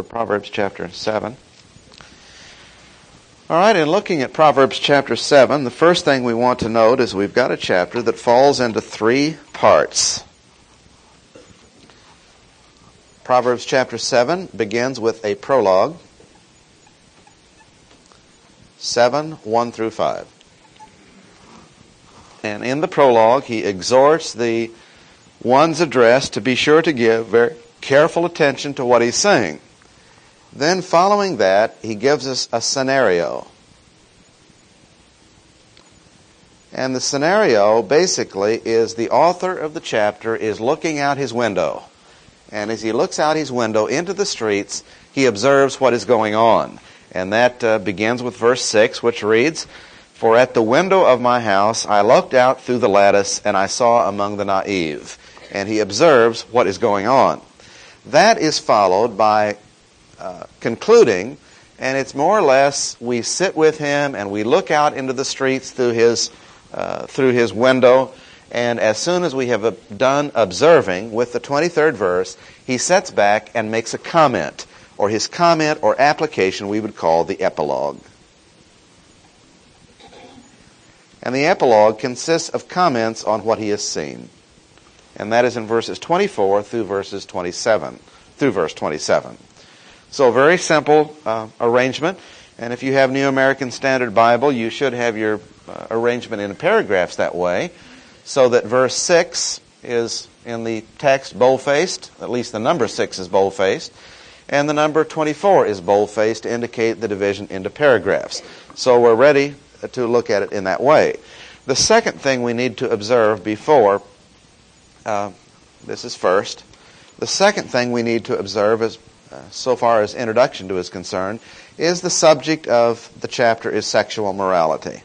Proverbs chapter 7. All right, in looking at Proverbs chapter 7, the first thing we want to note is we've got a chapter that falls into three parts. Proverbs chapter 7 begins with a prologue, 7, 1 through 5. And in the prologue, he exhorts the ones addressed to be sure to give very careful attention to what he's saying. Then following that, he gives us a scenario. And the scenario basically is the author of the chapter is looking out his window. And as he looks out his window into the streets, he observes what is going on. And that begins with verse 6, which reads, "For at the window of my house I looked out through the lattice, and I saw among the naive." And he observes what is going on. That is followed by concluding, and it's more or less we sit with him and we look out into the streets through his window, and as soon as we have done observing with the 23rd verse, he sets back and makes a comment, or his comment or application we would call the epilogue. And the epilogue consists of comments on what he has seen. And that is in verses 24 through verse 27. So a very simple arrangement. And if you have New American Standard Bible, you should have your arrangement in paragraphs that way, so that verse 6 is in the text bold-faced, at least the number 6 is bold-faced, and the number 24 is bold-faced to indicate the division into paragraphs. So we're ready to look at it in that way. The second thing we need to observe before, this is first, the second thing we need to observe is, so far as introduction to is concerned, is the subject of the chapter is sexual morality.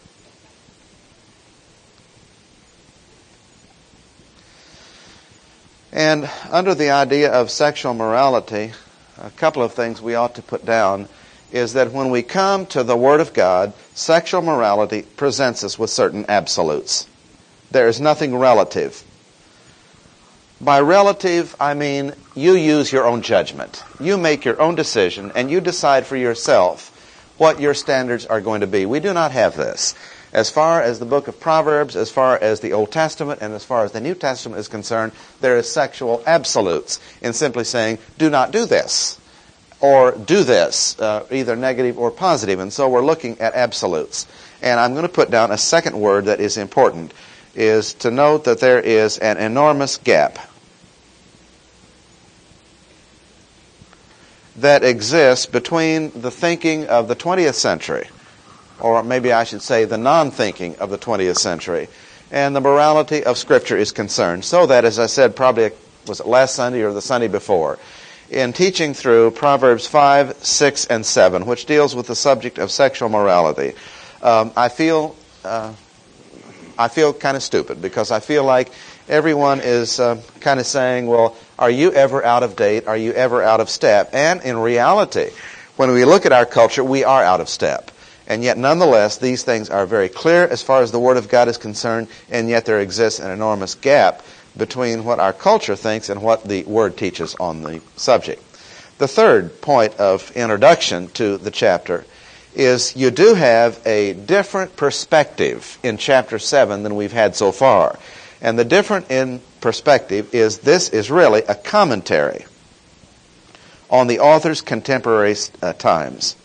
And under the idea of sexual morality, a couple of things we ought to put down is that when we come to the Word of God, sexual morality presents us with certain absolutes. There is nothing relative. By relative, I mean you use your own judgment. You make your own decision, and you decide for yourself what your standards are going to be. We do not have this. As far as the book of Proverbs, as far as the Old Testament, and as far as the New Testament is concerned, there is sexual absolutes in simply saying, do not do this, or do this, either negative or positive. And so we're looking at absolutes. And I'm going to put down a second word that is important, is to note that there is an enormous gap that exists between the thinking of the 20th century, or maybe I should say the non-thinking of the 20th century, and the morality of Scripture is concerned. So that, as I said, probably was it last Sunday or the Sunday before, in teaching through Proverbs 5, 6, and 7, which deals with the subject of sexual morality, I feel kind of stupid, because I feel like everyone is kind of saying, well, are you ever out of date? Are you ever out of step? And in reality, when we look at our culture, we are out of step. And yet, nonetheless, these things are very clear as far as the Word of God is concerned, and yet there exists an enormous gap between what our culture thinks and what the Word teaches on the subject. The third point of introduction to the chapter is you do have a different perspective in chapter 7 than we've had so far. And the different in perspective is this is really a commentary on the author's contemporary times.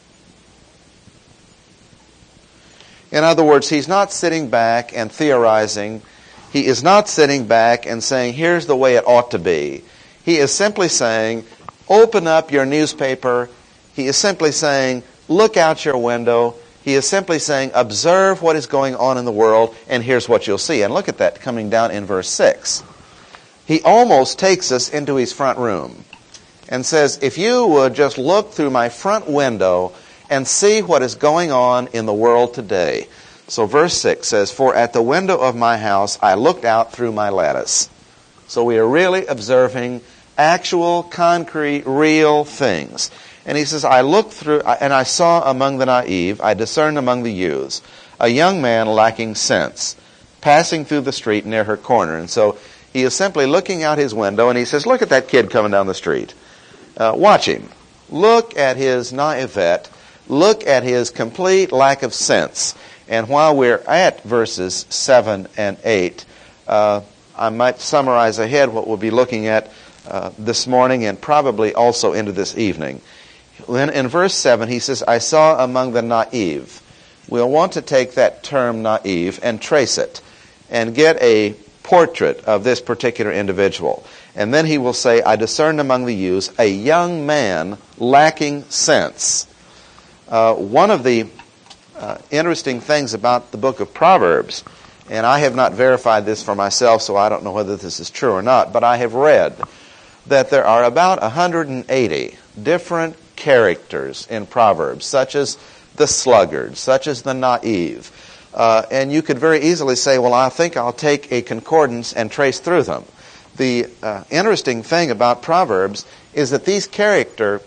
In other words, he's not sitting back and theorizing. He is not sitting back and saying, here's the way it ought to be. He is simply saying, open up your newspaper. He is simply saying, look out your window. He is simply saying, observe what is going on in the world, and here's what you'll see. And look at that coming down in verse 6. He almost takes us into his front room and says, if you would just look through my front window and see what is going on in the world today. So verse 6 says, for at the window of my house I looked out through my lattice. So we are really observing actual, concrete, real things. And he says, I looked through, and I saw among the naive, I discerned among the youths, a young man lacking sense, passing through the street near her corner. And so he is simply looking out his window, and he says, look at that kid coming down the street. Watch him. Look at his naivete. Look at his complete lack of sense. And while we're at verses 7 and 8, I might summarize ahead what we'll be looking at this morning and probably also into this evening. In verse 7, he says, I saw among the naive. We'll want to take that term naive and trace it and get a portrait of this particular individual. And then he will say, I discerned among the youths a young man lacking sense. One of the interesting things about the book of Proverbs, and I have not verified this for myself, so I don't know whether this is true or not, but I have read that there are about 180 different characters in Proverbs, such as the sluggard, such as the naive. And you could very easily say, well, I think I'll take a concordance and trace through them. The interesting thing about Proverbs is that these characters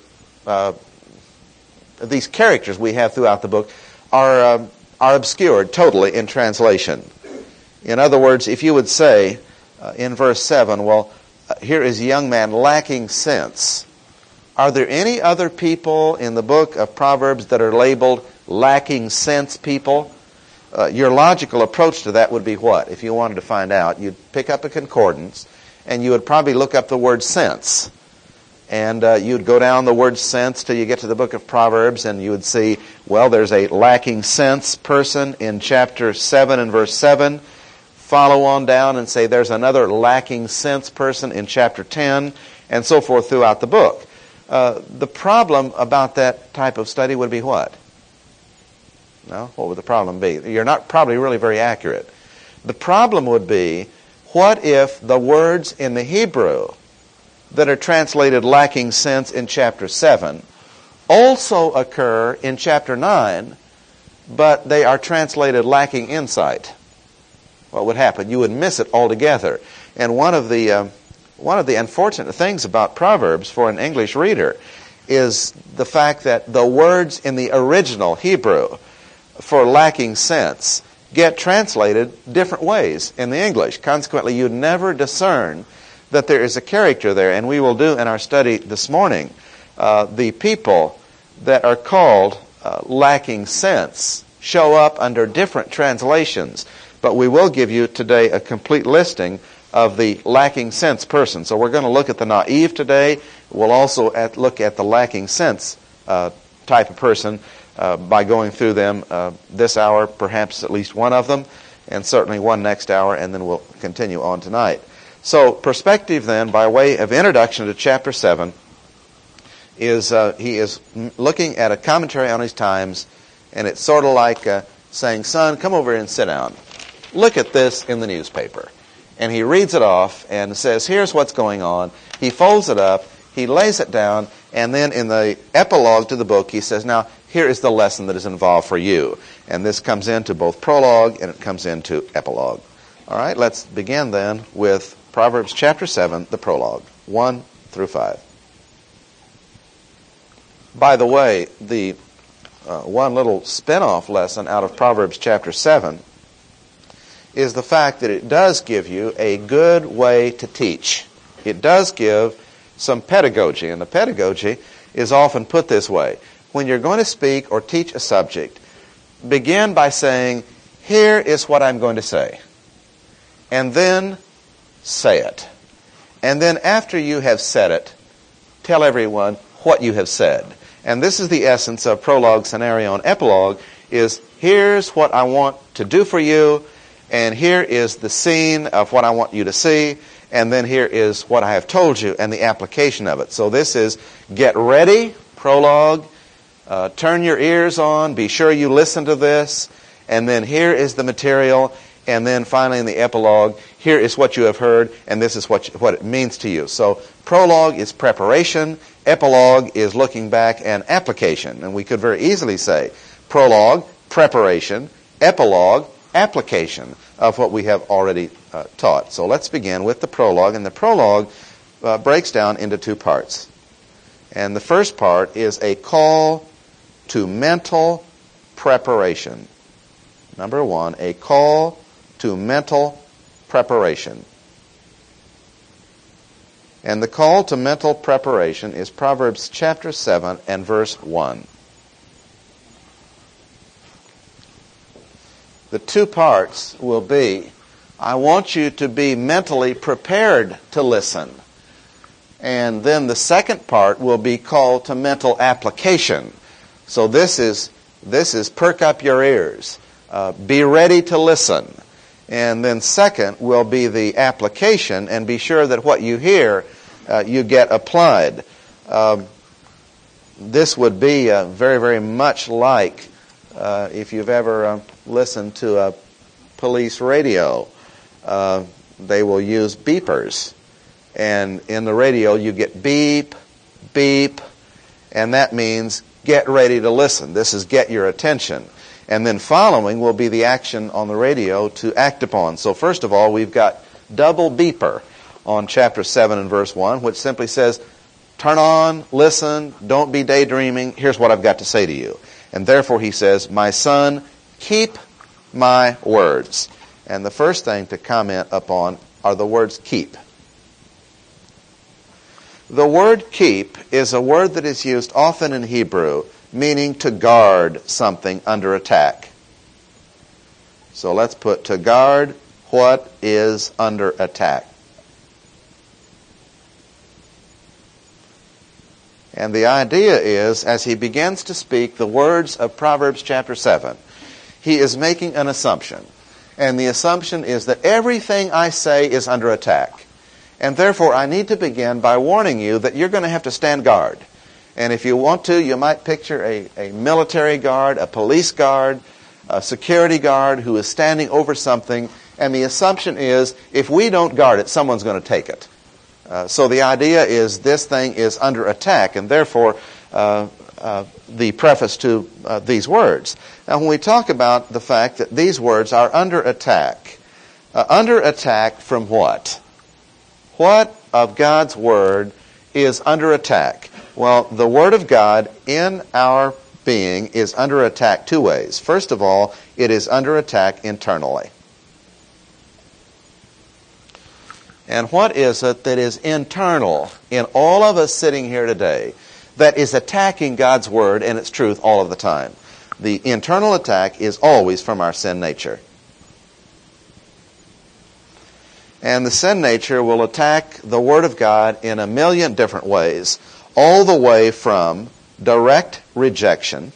we have throughout the book are obscured totally in translation. In other words, if you would say in verse 7, well, here is a young man lacking sense. Are there any other people in the book of Proverbs that are labeled lacking sense people? Your logical approach to that would be what? If you wanted to find out, you'd pick up a concordance and you would probably look up the word sense. And you'd go down the word sense till you get to the book of Proverbs, and you would see, well, there's a lacking sense person in chapter 7 and verse 7. Follow on down and say there's another lacking sense person in chapter 10, and so forth throughout the book. The problem about that type of study would be what? No? What would the problem be? You're not probably really very accurate. The problem would be, what if the words in the Hebrew that are translated lacking sense in chapter 7 also occur in chapter 9, but they are translated lacking insight? What would happen? You would miss it altogether. And one of the unfortunate things about Proverbs for an English reader is the fact that the words in the original Hebrew for lacking sense get translated different ways in the English. Consequently, you never discern that there is a character there. And we will do in our study this morning, the people that are called lacking sense show up under different translations. But we will give you today a complete listing of the lacking sense person. So we're going to look at the naive today. We'll also look at the lacking sense type of person by going through them this hour, perhaps at least one of them, and certainly one next hour, and then we'll continue on tonight. So perspective then, by way of introduction to chapter 7, is he is looking at a commentary on his times, and it's sort of like saying, son, come over here and sit down. Look at this in the newspaper. And he reads it off and says, here's what's going on. He folds it up, he lays it down, and then in the epilogue to the book, he says, now, here is the lesson that is involved for you. And this comes into both prologue and it comes into epilogue. All right, let's begin then with Proverbs chapter 7, the prologue, 1 through 5. By the way, the one little spin-off lesson out of Proverbs chapter 7 is the fact that it does give you a good way to teach. It does give some pedagogy, and the pedagogy is often put this way. When you're going to speak or teach a subject, begin by saying, here is what I'm going to say. And then say it. And then after you have said it, tell everyone what you have said. And this is the essence of prologue, scenario, and epilogue, is here's what I want to do for you, and here is the scene of what I want you to see, and then here is what I have told you and the application of it. So this is get ready, prologue, turn your ears on, be sure you listen to this, and then here is the material, and then finally in the epilogue, here is what you have heard, and this is what it means to you. So prologue is preparation, epilogue is looking back and application. And we could very easily say prologue, preparation, epilogue, application of what we have already taught. So let's begin with the prologue, and the prologue breaks down into two parts. And the first part is a call to mental preparation. Number one, a call to mental preparation. And the call to mental preparation is Proverbs chapter 7 and verse 1. The two parts will be, I want you to be mentally prepared to listen. And then the second part will be called to mental application. So this is perk up your ears. Be ready to listen. And then second will be the application, and be sure that what you hear, you get applied. This would be very, very much like if you've ever listened to a police radio. They will use beepers. And in the radio you get beep, beep, and that means get ready to listen. This is get your attention. And then following will be the action on the radio to act upon. So first of all, we've got double beeper on chapter 7 and verse 1, which simply says, turn on, listen, don't be daydreaming, here's what I've got to say to you. And therefore he says, my son, keep my words. And the first thing to comment upon are the words keep. The word keep is a word that is used often in Hebrew, meaning to guard something under attack. So let's put to guard what is under attack. And the idea is, as he begins to speak the words of Proverbs chapter 7, he is making an assumption. And the assumption is that everything I say is under attack. And therefore I need to begin by warning you that you're going to have to stand guard. And if you want to, you might picture a military guard, a police guard, a security guard who is standing over something. And the assumption is, if we don't guard it, someone's going to take it. So the idea is this thing is under attack, and therefore the preface to these words. Now when we talk about the fact that these words are under attack from what? What of God's Word is under attack? Well, the Word of God in our being is under attack two ways. First of all, it is under attack internally. And what is it that is internal in all of us sitting here today that is attacking God's Word and its truth all of the time? The internal attack is always from our sin nature. And the sin nature will attack the Word of God in a million different ways, all the way from direct rejection,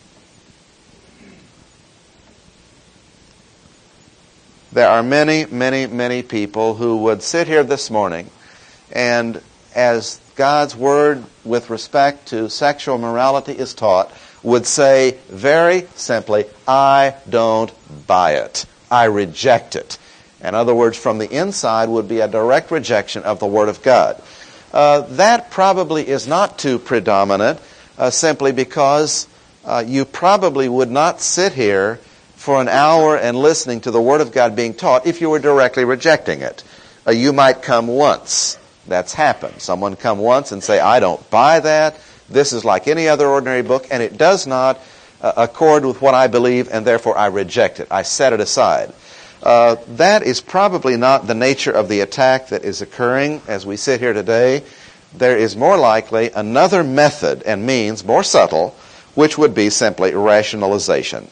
there are many, many, many people who would sit here this morning and as God's Word with respect to sexual morality is taught, would say very simply, I don't buy it. I reject it. In other words, from the inside would be a direct rejection of the Word of God. That probably is not too predominant, simply because you probably would not sit here for an hour and listening to the Word of God being taught if you were directly rejecting it. You might come once. That's happened. Someone come once and say, I don't buy that. This is like any other ordinary book, and it does not accord with what I believe, and therefore I reject it. I set it aside. That is probably not the nature of the attack that is occurring as we sit here today. There is more likely another method and means, more subtle, which would be simply rationalization.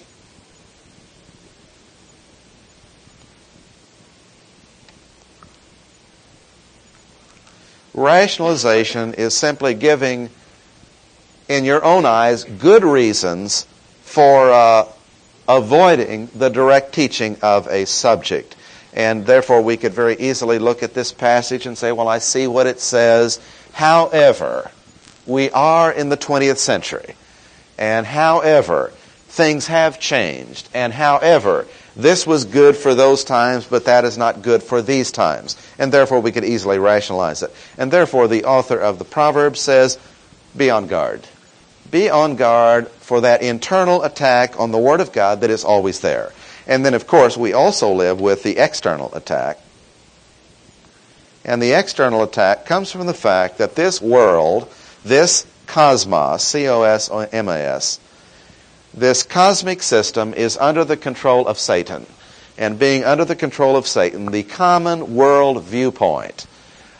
Rationalization is simply giving, in your own eyes, good reasons for avoiding the direct teaching of a subject. And therefore we could very easily look at this passage and say, well, I see what it says. However, we are in the 20th century. And however, things have changed. And however, this was good for those times, but that is not good for these times. And therefore we could easily rationalize it. And therefore the author of the Proverbs says, be on guard. Be on guard for that internal attack on the Word of God that is always there. And then, of course, we also live with the external attack. And the external attack comes from the fact that this world, this cosmos, C-O-S-M-A-S, this cosmic system is under the control of Satan. And being under the control of Satan, the common world viewpoint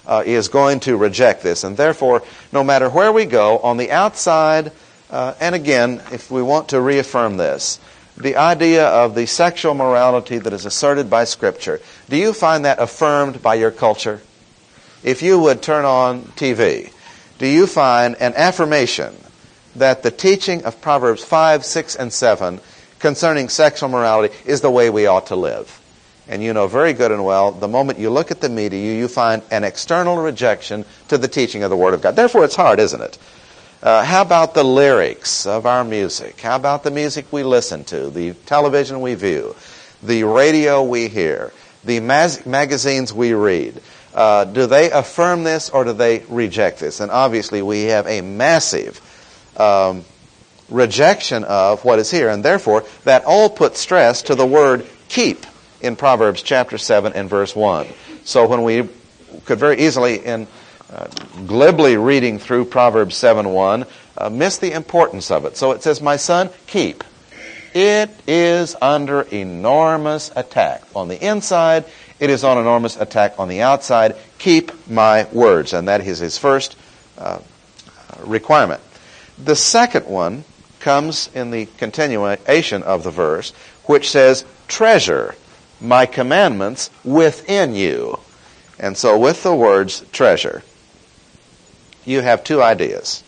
is going to reject this. And therefore, no matter where we go, on the outside, and again, if we want to reaffirm this, the idea of the sexual morality that is asserted by Scripture, do you find that affirmed by your culture? If you would turn on TV, do you find an affirmation that the teaching of Proverbs 5, 6, and 7 concerning sexual morality is the way we ought to live? And you know very good and well, the moment you look at the media, you find an external rejection to the teaching of the Word of God. Therefore, it's hard, isn't it? How about the lyrics of our music? How about the music we listen to, the television we view, the radio we hear, the magazines we read? Do they affirm this or do they reject this? And obviously we have a massive rejection of what is here. And therefore, that all puts stress to the word keep in Proverbs chapter 7 and verse 1. So when we could very easily, in glibly reading through Proverbs 7:1, miss the importance of it. So it says, my son, keep. It is under enormous attack. On the inside, it is on enormous attack on the outside. Keep my words. And that is his first requirement. The second one comes in the continuation of the verse, which says, treasure my commandments within you. And so with the words treasure, you have two ideas.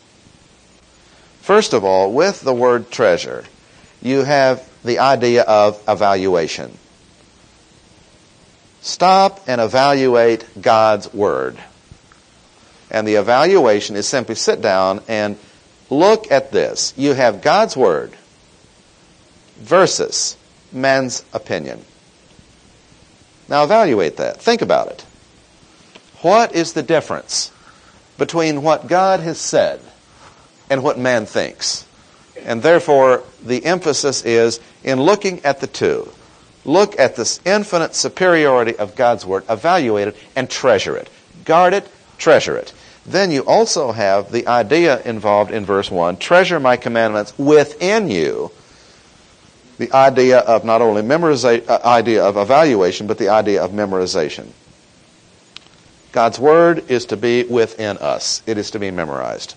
First of all, with the word treasure, you have the idea of evaluation. Stop and evaluate God's Word. And the evaluation is simply sit down and look at this. You have God's Word versus man's opinion. Now evaluate that. Think about it. What is the difference between what God has said and what man thinks? And therefore, the emphasis is in looking at the two. Look at this infinite superiority of God's Word, evaluate it, and treasure it. Guard it, treasure it. Then you also have the idea involved in verse 1, treasure my commandments within you. The idea of not only idea of evaluation, but the idea of memorization. God's Word is to be within us. It is to be memorized.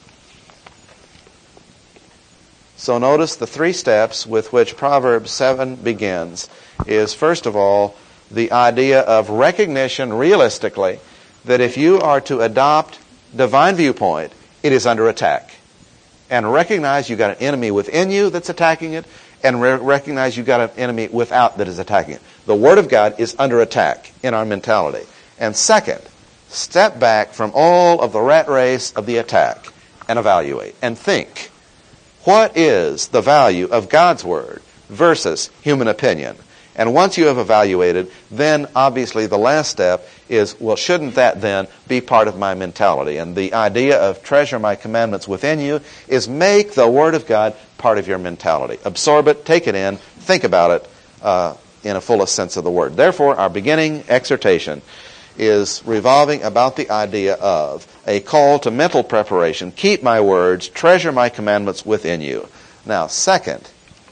So notice the three steps with which Proverbs 7 begins is, first of all, the idea of recognition realistically that if you are to adopt divine viewpoint, it is under attack. And recognize you've got an enemy within you that's attacking it, and recognize you've got an enemy without that is attacking it. The Word of God is under attack in our mentality. And second, step back from all of the rat race of the attack and evaluate and think. What is the value of God's Word versus human opinion? And once you have evaluated, then obviously the last step is, well, shouldn't that then be part of my mentality? And the idea of treasure my commandments within you is make the Word of God part of your mentality. Absorb it, take it in, think about it in a fullest sense of the word. Therefore, our beginning exhortation is revolving about the idea of a call to mental preparation. Keep my words, treasure my commandments within you. Now, second,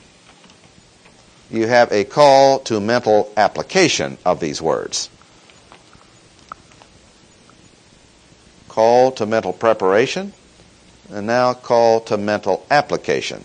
you have a call to mental application of these words. Call to mental preparation, and now call to mental application.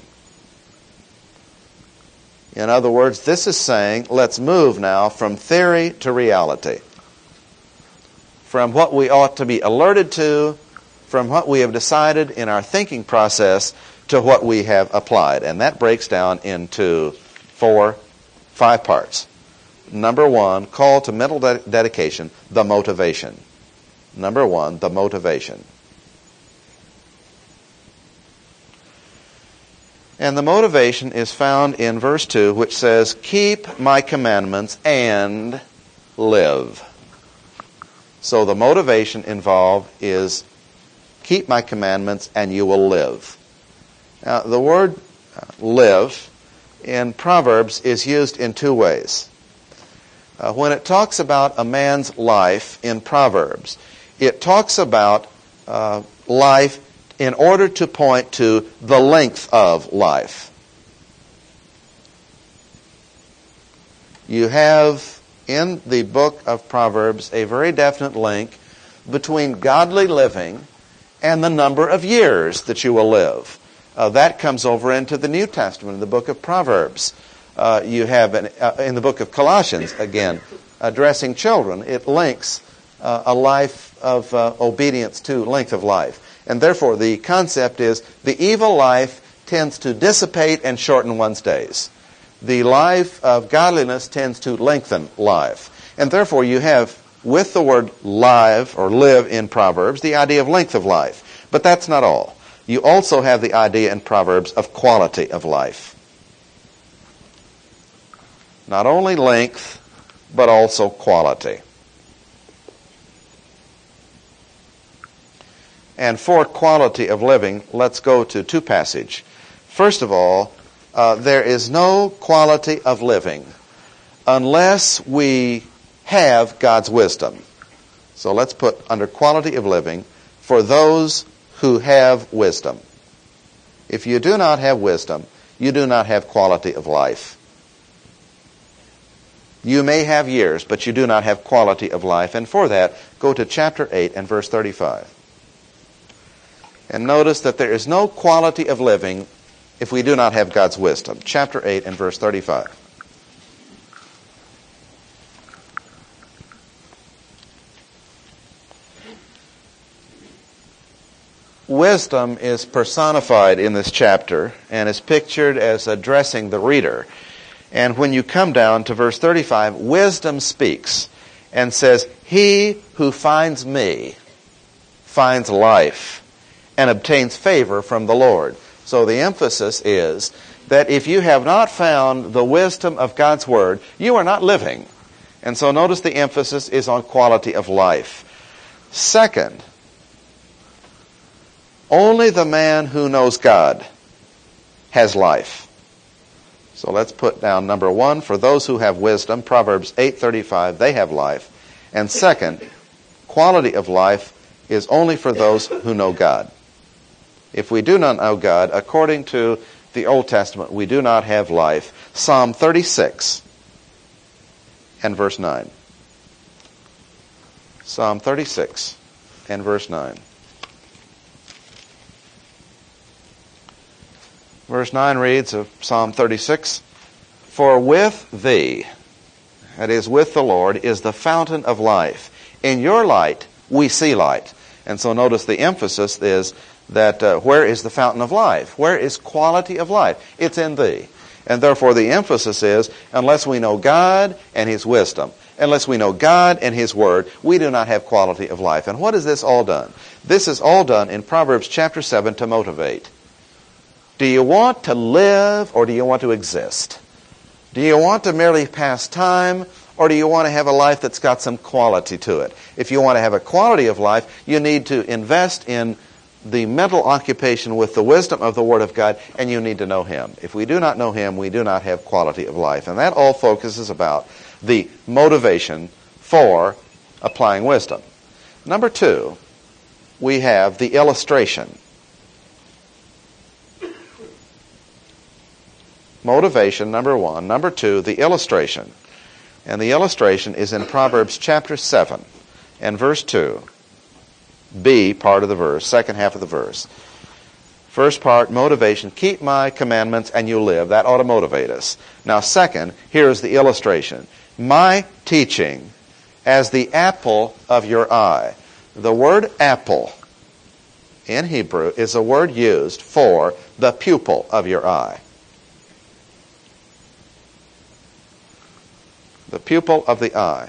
In other words, this is saying, let's move now from theory to reality. From what we ought to be alerted to, from what we have decided in our thinking process, to what we have applied. And that breaks down into 5 parts. Number 1, call to mental dedication, the motivation. Number 1, the motivation. And the motivation is found in verse 2, which says, keep my commandments and live. So the motivation involved is keep my commandments and you will live. Now, the word live in Proverbs is used in 2 ways. When it talks about a man's life in Proverbs, it talks about life in order to point to the length of life. You have in the book of Proverbs a very definite link between godly living and the number of years that you will live. That comes over into the New Testament in the book of Proverbs. You have in the book of Colossians, again, addressing children, it links a life of obedience to length of life. And therefore, the concept is the evil life tends to dissipate and shorten one's days. The life of godliness tends to lengthen life. And therefore, you have, with the word live or live in Proverbs, the idea of length of life. But that's not all. You also have the idea in Proverbs of quality of life. Not only length, but also quality. And for quality of living, let's go to two passages. First of all, there is no quality of living unless we have God's wisdom. So let's put under quality of living for those who have wisdom. If you do not have wisdom, you do not have quality of life. You may have years, but you do not have quality of life. And for that, go to chapter 8 and verse 35. And notice that there is no quality of living if we do not have God's wisdom. Chapter 8 and verse 35. Wisdom is personified in this chapter and is pictured as addressing the reader. And when you come down to verse 35, wisdom speaks and says, "He who finds me finds life and obtains favor from the Lord." So the emphasis is that if you have not found the wisdom of God's Word, you are not living. And so notice the emphasis is on quality of life. Second, only the man who knows God has life. So let's put down number one, for those who have wisdom, Proverbs 8:35, they have life. And second, quality of life is only for those who know God. If we do not know God, according to the Old Testament, we do not have life. Psalm 36 and verse 9. Psalm 36 and verse 9. Verse 9 reads of Psalm 36, "For with thee," that is, with the Lord, "is the fountain of life. In your light we see light." And so notice the emphasis is that where is the fountain of life? Where is quality of life? It's in thee. And therefore the emphasis is, unless we know God and His wisdom, unless we know God and His Word, we do not have quality of life. And what is this all done? This is all done in Proverbs chapter 7 to motivate. Do you want to live or do you want to exist? Do you want to merely pass time or do you want to have a life that's got some quality to it? If you want to have a quality of life, you need to invest in the mental occupation with the wisdom of the Word of God, and you need to know Him. If we do not know Him, we do not have quality of life. And that all focuses about the motivation for applying wisdom. Number two, we have the illustration. Motivation, number one. Number two, the illustration. And the illustration is in Proverbs chapter 7 and verse 2. B, part of the verse, second half of the verse. First part, motivation. Keep my commandments and you live. That ought to motivate us. Now second, here's the illustration. My teaching as the apple of your eye. The word apple in Hebrew is a word used for the pupil of your eye. The pupil of the eye.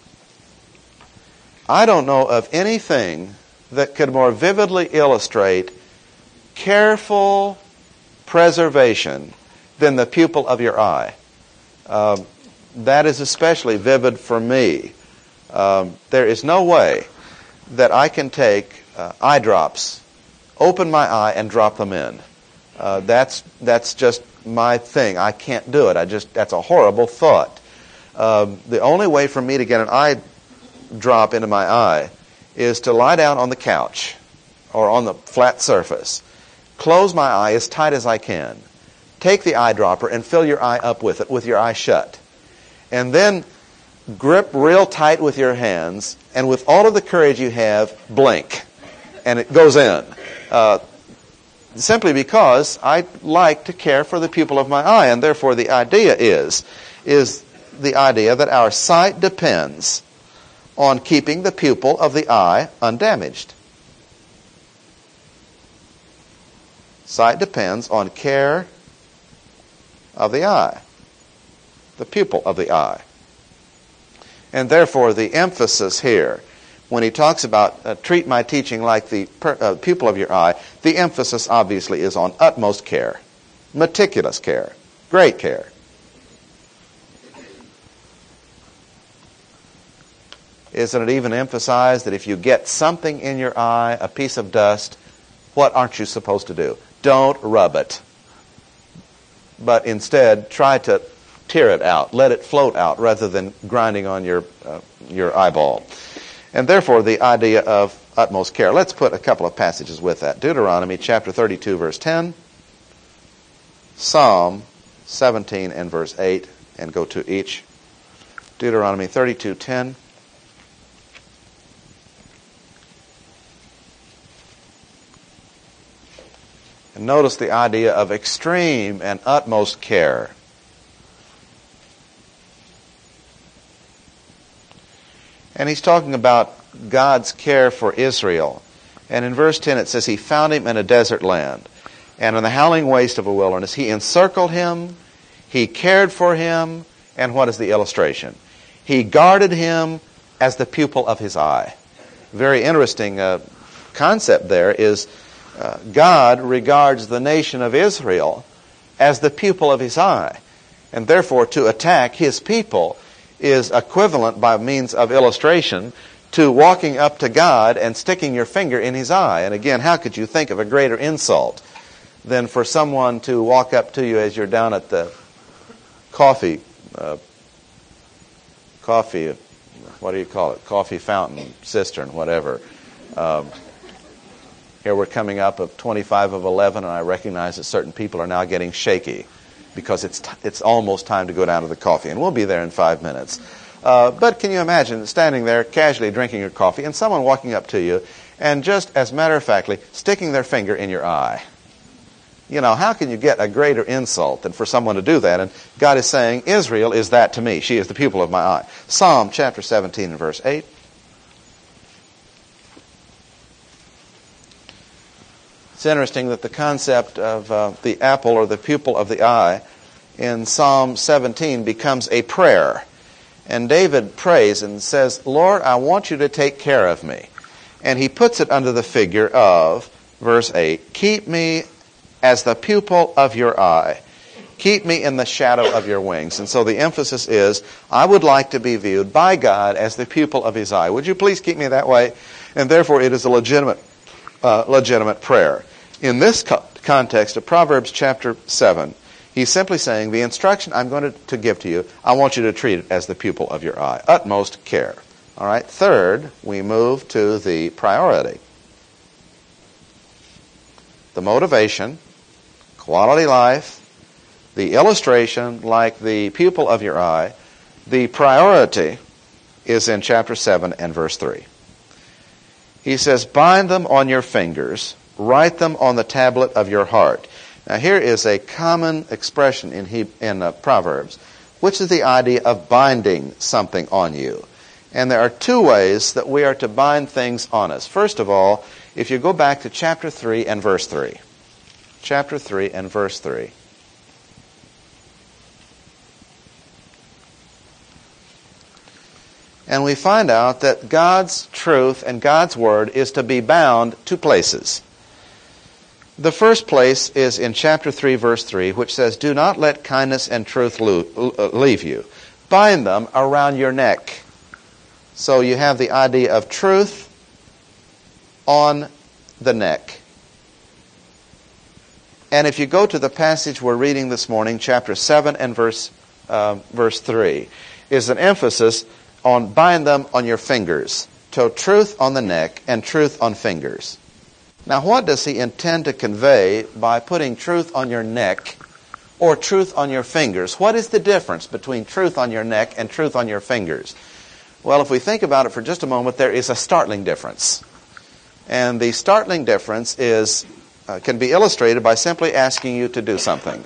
I don't know of anything that could more vividly illustrate careful preservation than the pupil of your eye. That is especially vivid for me. There is no way that I can take eye drops, open my eye, and drop them in. That's just my thing. I can't do it. That's a horrible thought. The only way for me to get an eye drop into my eye is to lie down on the couch or on the flat surface, close my eye as tight as I can, take the eyedropper and fill your eye up with it with your eye shut, and then grip real tight with your hands and with all of the courage you have, blink. And it goes in. Simply because I like to care for the pupil of my eye, and therefore the idea is the idea that our sight depends on keeping the pupil of the eye undamaged. Sight depends on care of the eye, the pupil of the eye. And therefore the emphasis here, when he talks about treat my teaching like the pupil of your eye, the emphasis obviously is on utmost care, meticulous care, great care. Isn't it even emphasized that if you get something in your eye, a piece of dust, what aren't you supposed to do? Don't rub it. But instead, try to tear it out. Let it float out rather than grinding on your eyeball. And therefore, the idea of utmost care. Let's put a couple of passages with that. Deuteronomy chapter 32, verse 10. Psalm 17 and verse 8. And go to each. Deuteronomy 32:10. And notice the idea of extreme and utmost care. And he's talking about God's care for Israel. And in verse 10 it says, he found him in a desert land, and in the howling waste of a wilderness. He encircled him, he cared for him, and what is the illustration? He guarded him as the pupil of his eye. Very interesting concept there is God regards the nation of Israel as the pupil of his eye. And therefore, to attack his people is equivalent, by means of illustration, to walking up to God and sticking your finger in his eye. And again, how could you think of a greater insult than for someone to walk up to you as you're down at the coffee, what do you call it? Coffee fountain, cistern, whatever. Here we're coming up of 25 of 11, and I recognize that certain people are now getting shaky because it's almost time to go down to the coffee, and we'll be there in 5 minutes. But can you imagine standing there casually drinking your coffee and someone walking up to you and just as matter-of-factly sticking their finger in your eye? You know, how can you get a greater insult than for someone to do that? And God is saying, Israel is that to me. She is the pupil of my eye. Psalm chapter 17 and verse 8. It's interesting that the concept of the apple or the pupil of the eye in Psalm 17 becomes a prayer. And David prays and says, Lord, I want you to take care of me. And he puts it under the figure of, verse 8, keep me as the pupil of your eye. Keep me in the shadow of your wings. And so the emphasis is, I would like to be viewed by God as the pupil of his eye. Would you please keep me that way? And therefore it is a legitimate prayer. In this context of Proverbs chapter 7, he's simply saying, the instruction I'm going to give to you, I want you to treat it as the pupil of your eye. Utmost care. All right. Third, we move to the priority. The motivation, quality life, the illustration like the pupil of your eye. The priority is in chapter 7 and verse 3. He says, bind them on your fingers, write them on the tablet of your heart. Now here is a common expression in Proverbs, which is the idea of binding something on you. And there are two ways that we are to bind things on us. First of all, if you go back to chapter 3 and verse 3. Chapter 3 and verse 3. And we find out that God's truth and God's word is to be bound to places. The first place is in chapter 3, verse 3, which says, do not let kindness and truth leave you. Bind them around your neck. So you have the idea of truth on the neck. And if you go to the passage we're reading this morning, chapter 7 and verse 3, is an emphasis on bind them on your fingers. So truth on the neck and truth on fingers. Now what does he intend to convey by putting truth on your neck or truth on your fingers? What is the difference between truth on your neck and truth on your fingers? Well, if we think about it for just a moment, there is a startling difference. And the startling difference can be illustrated by simply asking you to do something.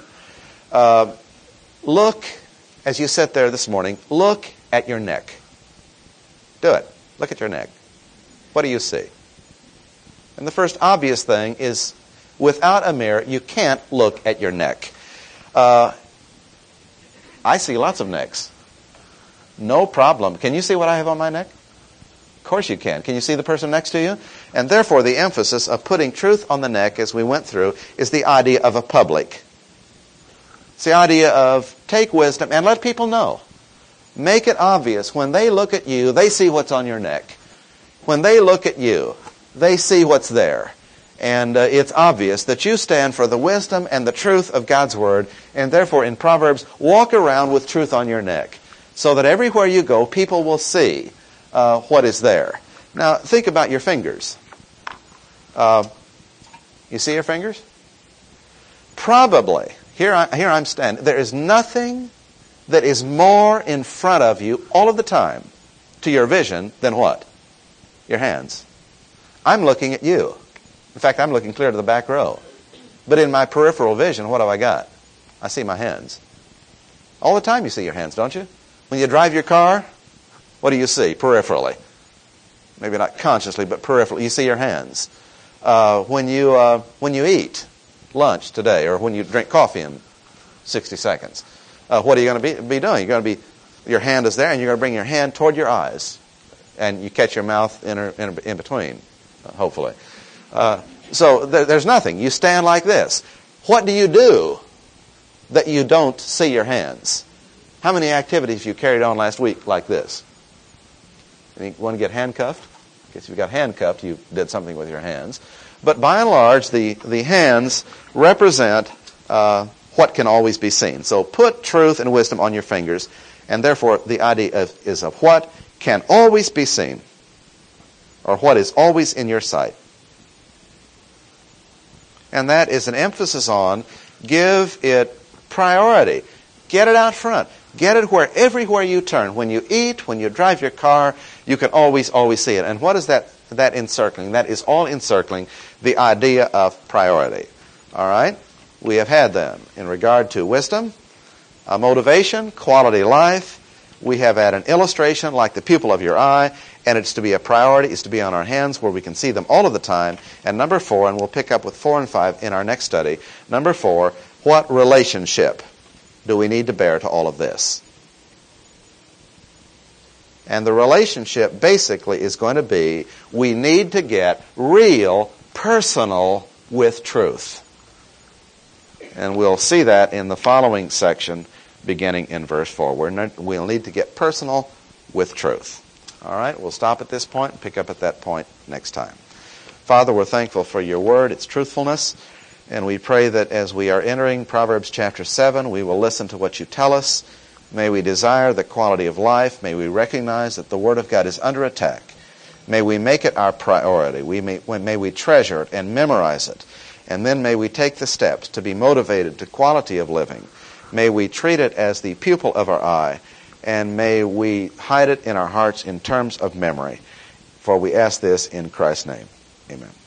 Look, as you sit there this morning, look at your neck. Do it. Look at your neck. What do you see? And the first obvious thing is, without a mirror, you can't look at your neck. I see lots of necks. No problem. Can you see what I have on my neck? Of course you can. Can you see the person next to you? And therefore, the emphasis of putting truth on the neck, as we went through, is the idea of a public. It's the idea of take wisdom and let people know. Make it obvious. When they look at you, they see what's on your neck. When they look at you, they see what's there. And it's obvious that you stand for the wisdom and the truth of God's Word. And therefore, in Proverbs, walk around with truth on your neck, so that everywhere you go, people will see what is there. Now, think about your fingers. You see your fingers? Probably, here I'm standing, there is nothing that is more in front of you all of the time to your vision than what? Your hands. I'm looking at you. In fact, I'm looking clear to the back row. But in my peripheral vision, what have I got? I see my hands. All the time you see your hands, don't you? When you drive your car, what do you see peripherally? Maybe not consciously, but peripherally. You see your hands. When you eat lunch today, or when you drink coffee in 60 seconds, what are you going to be doing? Your hand is there, and you're going to bring your hand toward your eyes, and you catch your mouth in between, hopefully. So there's nothing. You stand like this. What do you do that you don't see your hands? How many activities you carried on last week like this? You want to get handcuffed? Because if you got handcuffed, you did something with your hands. But by and large, the hands represent what can always be seen. So put truth and wisdom on your fingers, and therefore the idea is of what can always be seen, or what is always in your sight. And that is an emphasis on give it priority. Get it out front. Get it everywhere you turn. When you eat, when you drive your car, you can always see it. And what is that encircling? That is all encircling the idea of priority. All right? We have had them in regard to wisdom, motivation, quality life. We have had an illustration like the pupil of your eye, and it's to be a priority. It's to be on our hands where we can see them all of the time. And number 4, and we'll pick up with 4 and 5 in our next study. Number 4, what relationship do we need to bear to all of this? And the relationship basically is going to be we need to get real, personal with truth. And we'll see that in the following section beginning in verse 4. We'll need to get personal with truth. All right, we'll stop at this point and pick up at that point next time. Father, we're thankful for your word, its truthfulness. And we pray that as we are entering Proverbs chapter 7, we will listen to what you tell us. May we desire the quality of life. May we recognize that the Word of God is under attack. May we make it our priority. May we treasure it and memorize it. And then may we take the steps to be motivated to quality of living. May we treat it as the pupil of our eye. And may we hide it in our hearts in terms of memory. For we ask this in Christ's name. Amen.